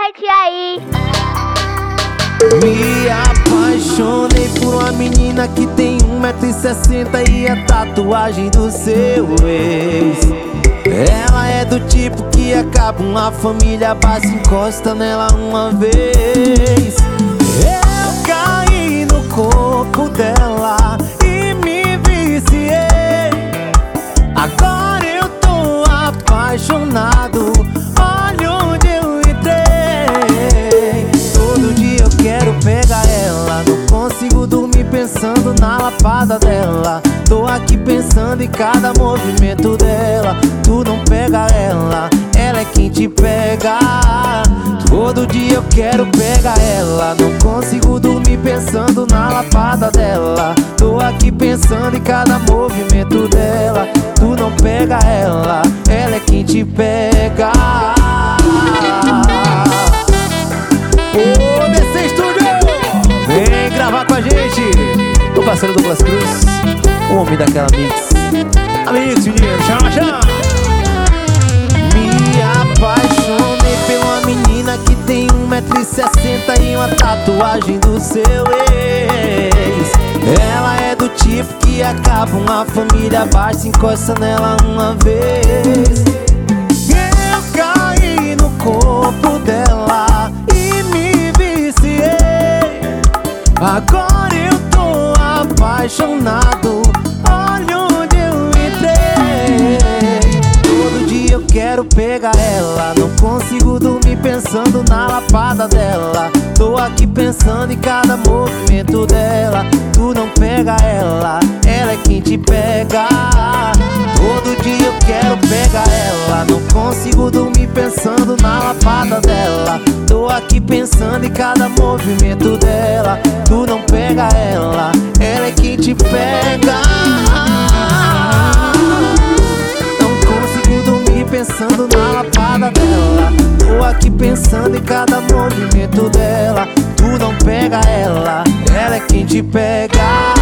Torrent aí. Me apaixonei por uma menina que tem 1,60 m e a tatuagem do seu ex. Ela é do tipo que acaba uma família, basta encosta nela uma vez. Eu caí no corpo dela e me viciei. Agora eu tô apaixonado, olha onde eu entrei. Todo dia eu quero pegar ela, não consigo dormir pensando na lapada dela. Tô aqui pensando em cada movimento dela. Tu não pega ela, ela é quem te pega. Todo dia eu quero pegar ela, não consigo dormir pensando na lapada dela. Tô aqui pensando em cada movimento dela. Tu não pega ela, ela é quem te pega. Ô, DC Studio, vem gravar com a gente. O parceiro Douglas Cruz, o homem daquela mix. Amigos, dinheiro, chama. Me apaixonei por uma menina que tem 1,60 m e uma tatuagem do seu ex. Ela é do tipo que acaba uma família, basta encosta nela uma vez. Eu caí no corpo dela e me viciei. Agora eu tô apaixonado, olha onde eu entrei. Todo dia eu quero pegar ela, não consigo dormir pensando na lapada dela. Tô aqui pensando em cada movimento dela. Tu não pega ela, ela é quem te pega. Todo dia eu quero pegar ela, não consigo dormir pensando na lapada dela. Tô aqui pensando em cada movimento dela. Tu não pega ela, ela é quem te pega. Não consigo dormir pensando na lapada dela. Tô aqui pensando em cada movimento dela. Tu não pega ela, ela é quem te pega.